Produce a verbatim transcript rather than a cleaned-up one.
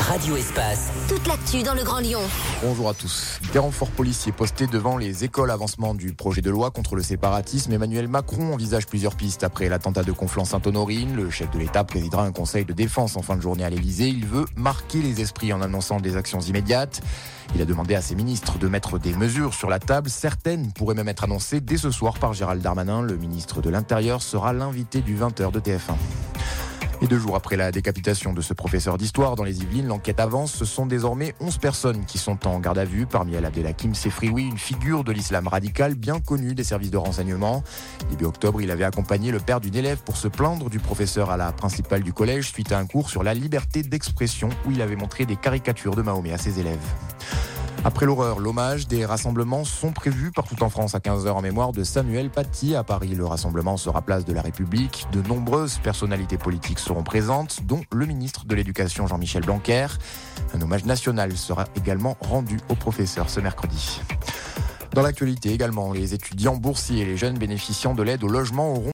Radio Espace. Toute l'actu dans le Grand Lyon. Bonjour à tous. Des renforts policiers postés devant les écoles. Avancement du projet de loi contre le séparatisme. Emmanuel Macron envisage plusieurs pistes après l'attentat de Conflans-Sainte-Honorine. Le chef de l'État présidera un conseil de défense en fin de journée à l'Élysée. Il veut marquer les esprits en annonçant des actions immédiates. Il a demandé à ses ministres de mettre des mesures sur la table. Certaines pourraient même être annoncées dès ce soir par Gérald Darmanin. Le ministre de l'Intérieur sera l'invité du vingt heures de T F un. Et deux jours après la décapitation de ce professeur d'histoire dans les Yvelines, l'enquête avance. Ce sont désormais onze personnes qui sont en garde à vue. Parmi elles, Abdelhakim Sefrioui, une figure de l'islam radical bien connue des services de renseignement. Début octobre, il avait accompagné le père d'une élève pour se plaindre du professeur à la principale du collège suite à un cours sur la liberté d'expression où il avait montré des caricatures de Mahomet à ses élèves. Après l'horreur, l'hommage, des rassemblements sont prévus partout en France à quinze heures en mémoire de Samuel Paty. À Paris, le rassemblement sera place de la République. De nombreuses personnalités politiques seront présentes, dont le ministre de l'Éducation Jean-Michel Blanquer. Un hommage national sera également rendu au professeur ce mercredi. Dans l'actualité également, les étudiants boursiers et les jeunes bénéficiant de l'aide au logement auront